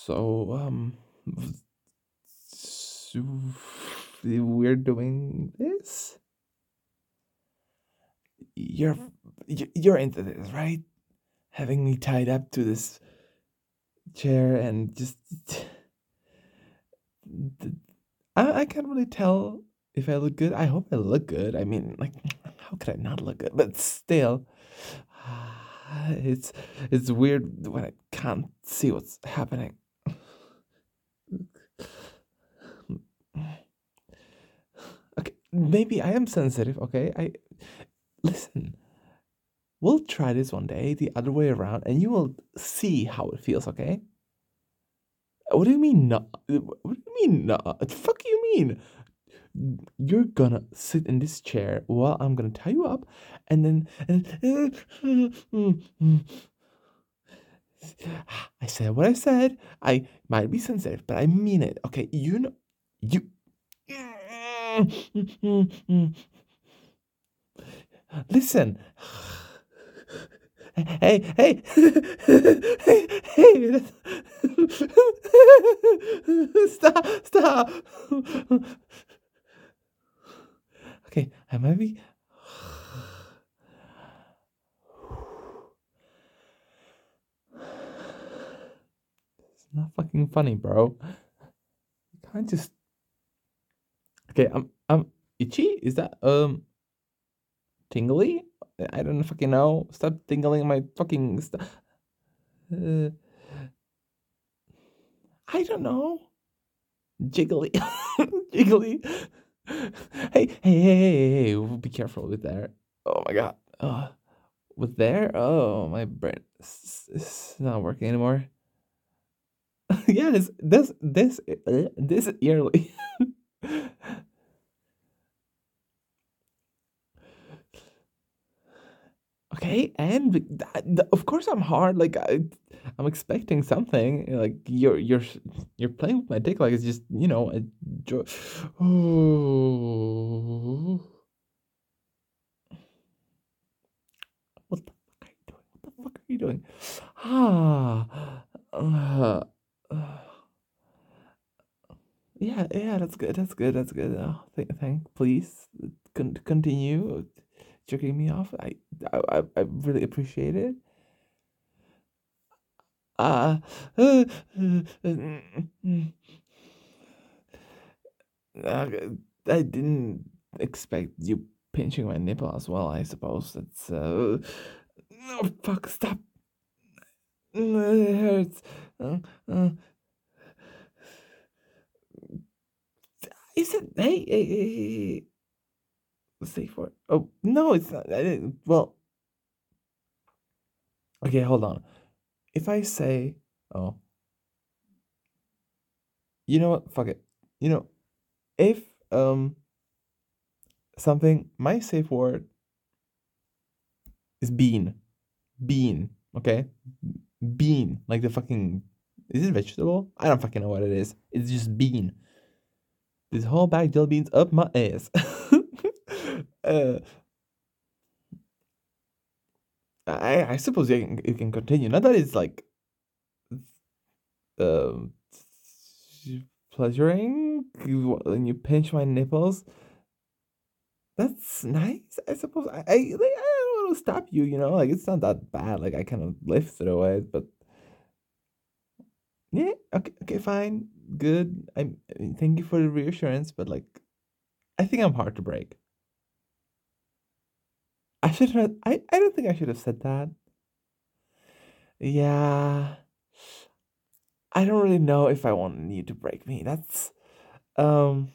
So, so we're doing this. You're you're into this, right? Having me tied up to this chair and just I can't really tell if I look good. I hope I look good. I mean, like, how could I not look good? But still, it's it's weird when I can't see what's happening. Okay, maybe I am sensitive. Okay, I listen. We'll try this one day, the other way around, and you will see how it feels. Okay? What do you mean no? What do you mean no? What the fuck you mean? You're gonna sit in this chair while I'm gonna tie you up, and then I said what I said. I might be sensitive, but I mean it. Okay, you know, you. Listen. Hey, hey, hey, hey! Stop, stop. Okay, I might be. It's not fucking funny, bro. You can't just. Okay, I'm itchy. Is that tingly? I don't fucking know. Stop tingling my fucking stuff. Uh, I don't know. Jiggly, jiggly. Hey! Be careful with there. Oh my god. With there? Oh, my brain is not working anymore. Yeah, this yearly. Okay, and of course I'm hard. Like I'm expecting something. Like you're playing with my dick. Like it's just a joy. Oh, what the fuck are you doing? What the fuck are you doing? Ah, uh, yeah. That's good. That's good. That's good. Thank. Please continue jerking me off. I really appreciate it. Uh, uh, uh, I didn't expect you pinching my nipple as well. I suppose that's no fuck. Stop. It hurts. Uh, uh, is it? Hey. Safe word. Oh no, it's not. I didn't. Well, okay. Hold on. If I say, oh, you know what? Fuck it. You know, if something, my safe word is bean. Bean. Okay, bean. Like the fucking. Is it vegetable? I don't fucking know what it is. It's just bean. This whole bag jelly beans up my ass. uh, I suppose you can continue. Not that it's like um pleasuring when you pinch my nipples. That's nice, I suppose. I don't want to stop you. Like it's not that bad. Like I kind of lift it away, but yeah, okay, fine, good. I mean, thank you for the reassurance, but like, I think I'm hard to break. I should have. I don't think I should have said that. Yeah, I don't really know if I want you to break me. That's um.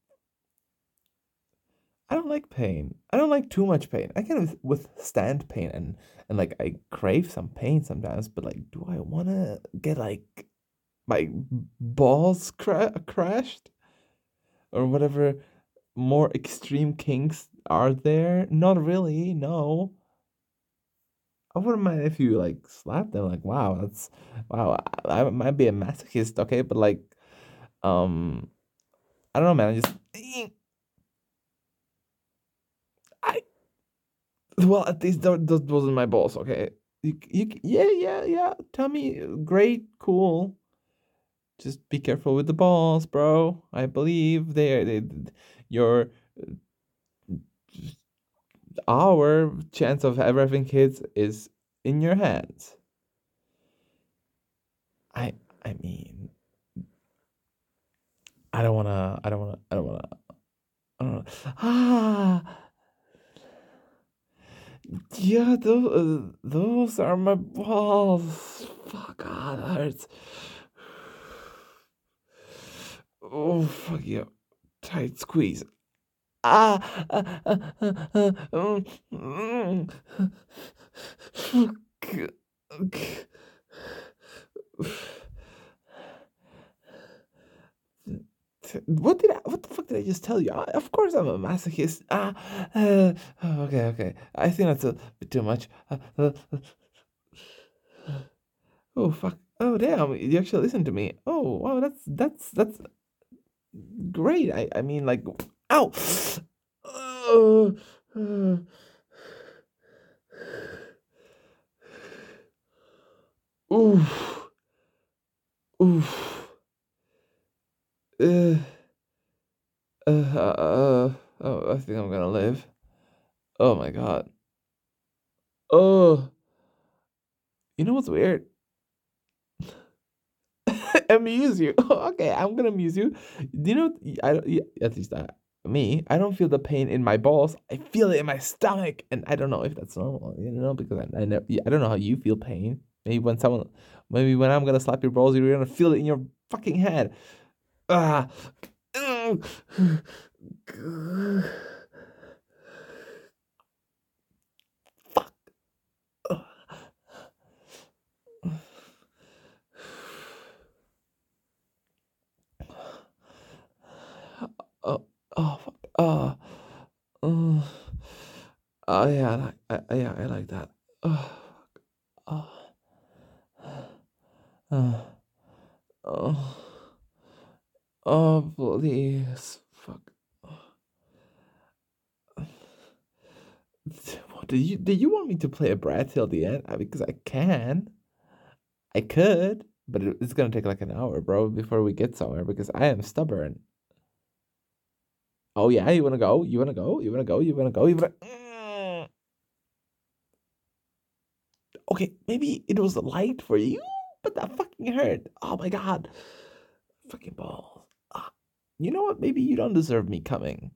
I don't like pain. I don't like too much pain. I can withstand pain and like I crave some pain sometimes, but like, do I want to get like my balls crashed or whatever more extreme kinks are there? Not really. No. I wouldn't mind if you like slap them. Like, wow. I might be a masochist, okay, but like, um, I don't know, man. I Well, at least those wasn't my balls, okay? Yeah. Tell me, great, cool. Just be careful with the balls, bro. I believe your our chance of ever having kids is in your hands. I I mean, I don't wanna. Ah, yeah, those are my balls. Fuck, God, that hurts. Oh, fuck yeah. Tight squeeze. Ah, what the fuck did I just tell you? Of course I'm a masochist. Okay, okay. I think that's a bit too much. Oh fuck. Oh damn, you actually listened to me. Oh wow, that's great. I mean like, ow. Uh, uh, oof, oof. Uh, oh, I think I'm gonna live. Oh my god. Oh, you know what's weird? Amuse you. Okay, I'm gonna amuse you. Do you know? I don't. At least me. I don't feel the pain in my balls. I feel it in my stomach, and I don't know if that's normal. You know, because I never. I don't know how you feel pain. Maybe when I'm gonna slap your balls, you're gonna feel it in your fucking head. Ah. Fuck. Oh, oh, fuck. Oh, oh, oh yeah, yeah, I like that. Oh, oh, oh, oh, oh, please, fuck. What, did you want me to play a brat till the end? Because I can, I could, but it's gonna take like an hour, bro, before we get somewhere. Because I am stubborn. Oh yeah, you wanna go? You wanna go? You wanna go? You wanna go? You wanna? Okay, maybe it was light for you, but that fucking hurt. Oh my god, fucking balls. Ah, you know what? Maybe you don't deserve me coming.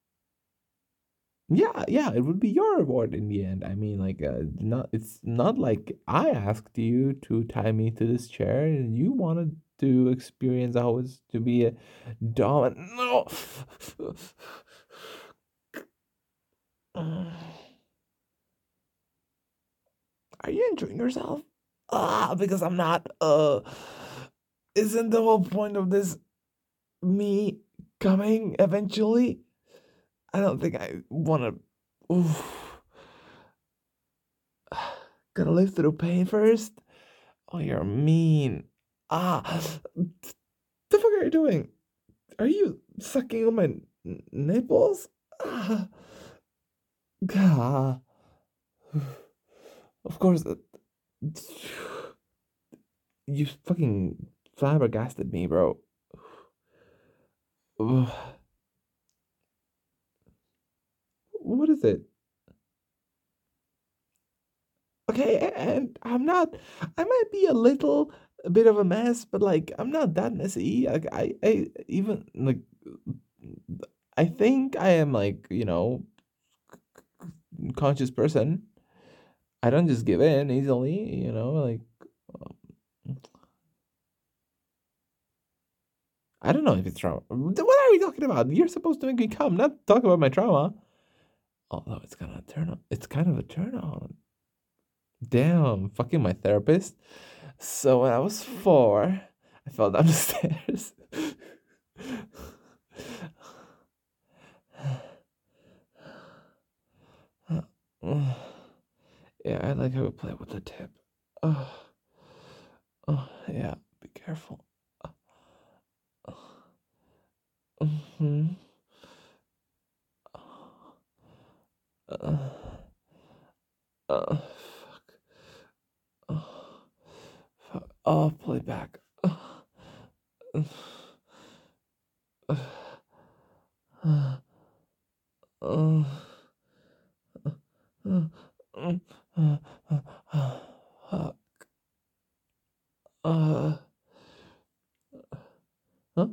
Yeah, yeah, it would be your reward in the end. I mean, like, not it's not like I asked you to tie me to this chair. You wanted to experience how it's to be a dominant. No. Are you enjoying yourself? Because I'm not. Isn't the whole point of this me coming eventually? I don't think I want to. Oof. Gotta live through pain first. Oh, you're mean. The fuck are you doing? Are you sucking on my nipples? Ah, God. Of course, you fucking flabbergasted me, bro. Ugh. What is it? Okay, and I'm not. I might be a little a bit of a mess, but like I'm not that messy. Like I even like I think I am like conscious person. I don't just give in easily. Like um, I don't know if it's trauma. What are we talking about? You're supposed to make me come, not talk about my trauma. Although it's kind of a turn on. It's kind of a turn on. Damn, fucking my therapist. So when I was 4, I fell down the stairs. Yeah, I like how we play with the tip. Oh, oh yeah, be careful. Mhm. Uh, fuck. Oh, fuck. Oh, play back. Uh, uh, uh, uh, uh, uh, huh?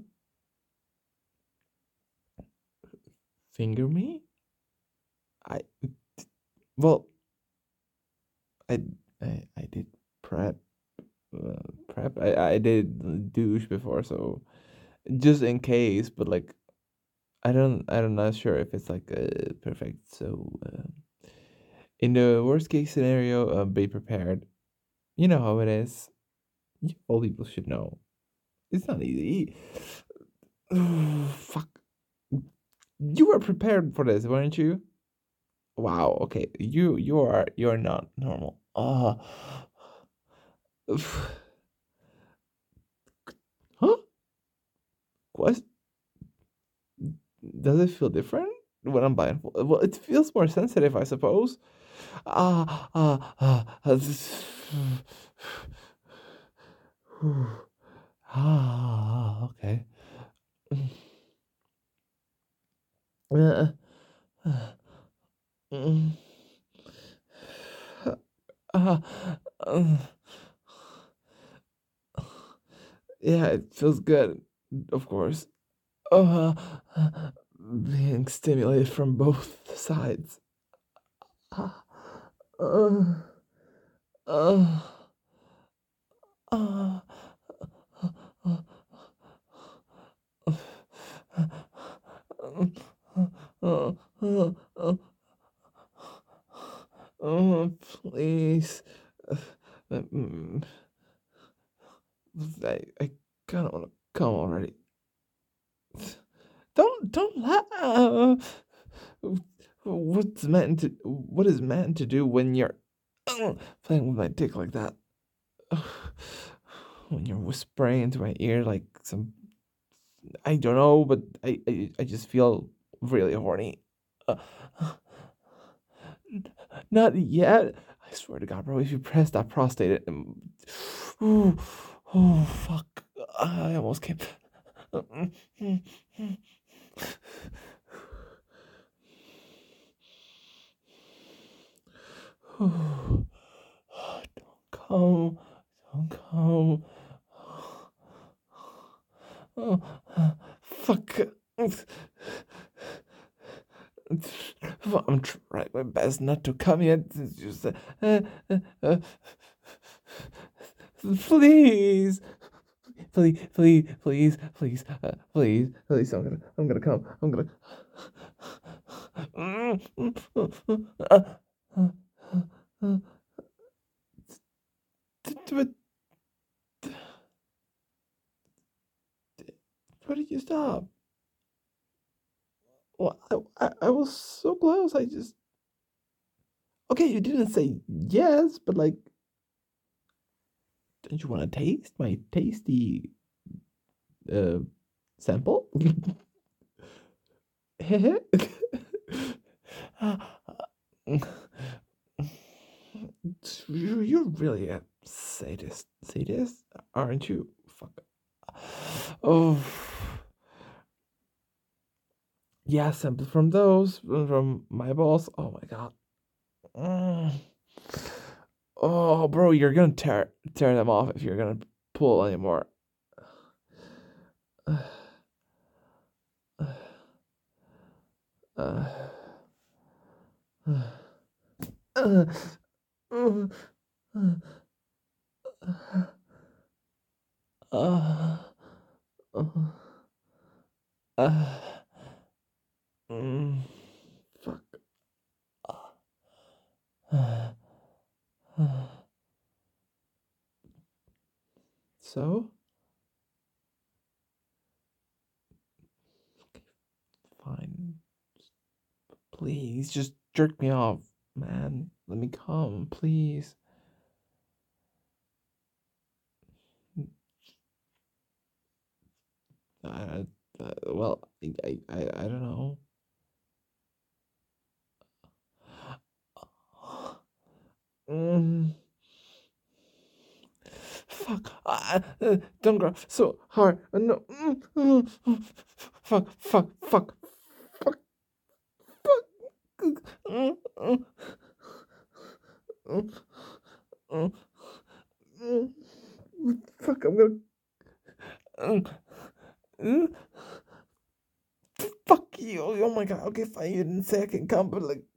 Finger me? I well, I I did prep prep. I did douche before, so just in case. But like, I'm not sure if it's like perfect. So in the worst case scenario, be prepared. You know how it is. All people should know. It's not easy. Fuck. You were prepared for this, weren't you? Wow. Okay. You're not normal. Huh? What? Does it feel different when I'm blindfolded? Well, it feels more sensitive, I suppose. This, okay. Uh, mm, uh, uh, yeah, it feels good, of course. Uh, being stimulated from both sides. Uh, uh, uh, uh, uh, uh, please. Mm, I kind of want to come already. Don't laugh. What is meant to do when you're playing with my dick like that? When you're whispering into my ear like some, I don't know, but I just feel really horny. Uh, Not yet. I swear to God, bro, if you press that prostate, ooh, oh fuck, I almost came. Don't come, don't come. Oh, fuck. I'm trying my best not to come yet. It's just, uh, please, please. I'm gonna come. I'm gonna. But why did you stop? Well, I was so close. I just okay. You didn't say yes, but like, don't you want to taste my tasty uh sample? You're really a sadist, aren't you? Fuck. Oh, yeah, sample from those from my balls. Oh my god. Mm. Oh, bro, you're gonna tear them off if you're gonna pull anymore. Uh, uh, uh, uh, uh, mm, fuck. So, fine. Please, just jerk me off, man. Let me come, please. Uh, well, I don't know. Mm, fuck. Don't go so hard. No. Fuck. Fuck, I'm gonna. Fuck you. Oh my god. Okay, fine. You didn't say I can come, but like.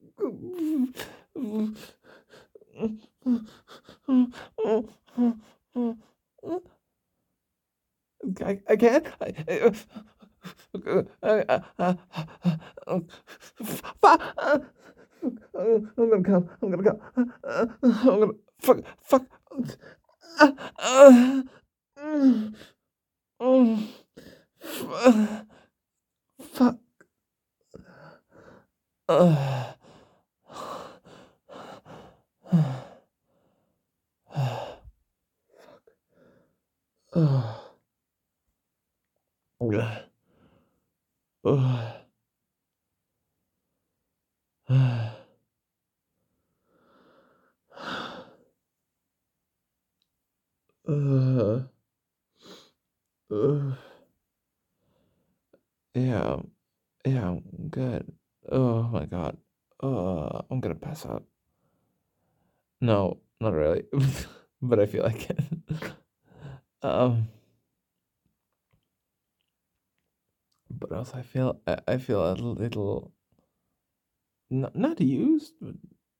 I can't. I'm gonna come. I'm gonna come. I'm gonna. Fuck. Fuck. Fuck. Yeah, yeah, I'm good. Oh my god. I'm gonna pass out. No, not really, but I feel like it. Um, but also I feel a little not used, but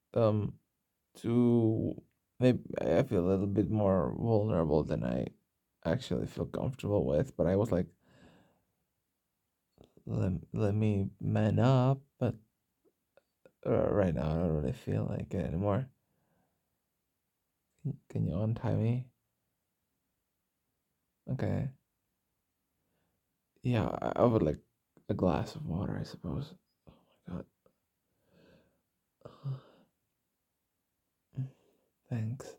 to maybe I feel a little bit more vulnerable than I actually feel comfortable with. But I was like, let me man up, but right now I don't really feel like it anymore. Can you untie me? Okay. Yeah, I would like a glass of water, I suppose. Oh my god. Thanks.